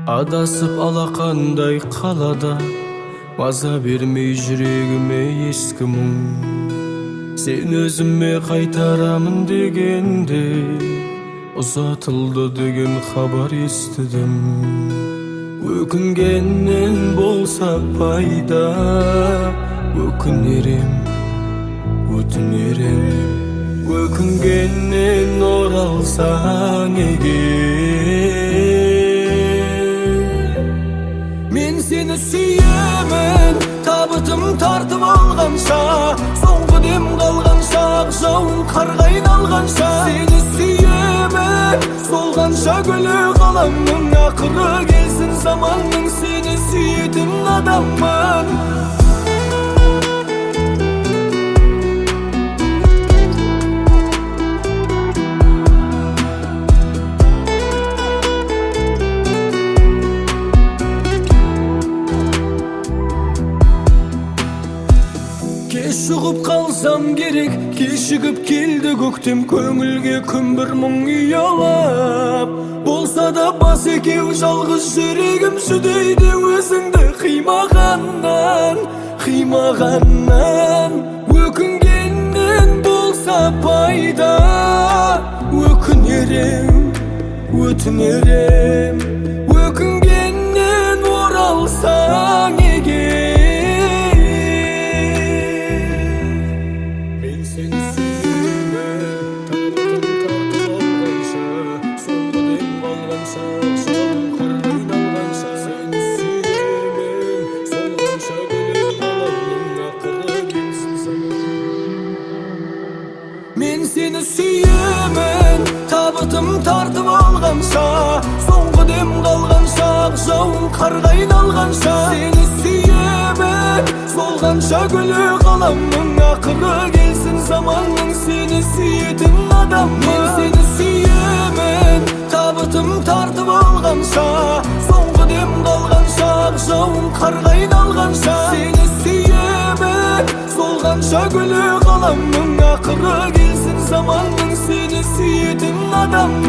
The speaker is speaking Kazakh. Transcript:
Адасып алақандай қалада, маза бермей жүрегіме ескі мұң. Сен өзіме қайтарамын дегенде, ұзатылды деген хабар естідім. Өкінгеннен болса пайда, өкінерем, өтінерем. Өкінгеннен оралсаң егер, мен сені сүйемін, табытым тартып алғанша, соңғы дем қалғанша, жауын қарға айналғанша. Сені сүйемін, солғанша гүлі қаламның, ақыры келсін заманның, сені сүйетін адаммын. Шығып қалсам керек, кешігіп келді көктем, көңілге күмбір мұң ұялап. Болса да бас екеу жалғыз жүрегім жүдейді, өзіңді қимағаннан, қимағаннан. Өкінгеннен болса пайда, өкінерем, өтінерем. Өкінгеннен оралсаң егер, мен сені сүйемін, табытым тартып алғанша, соңғы дем қалғанша, жауын қарға айналғанша. Сені сүйемін, солғанша гүлі қаламның, ақыры келсін заманның, сені сүйетін адаммын. Мен сені сүйемін, табытым тартып алғанша, соңғы дем қалғанша, жауын қарға айналғанша. Сені сүйемін, солғанша гүлі қаламның, ақыры келсін заманның, сені сүйетін адаммын.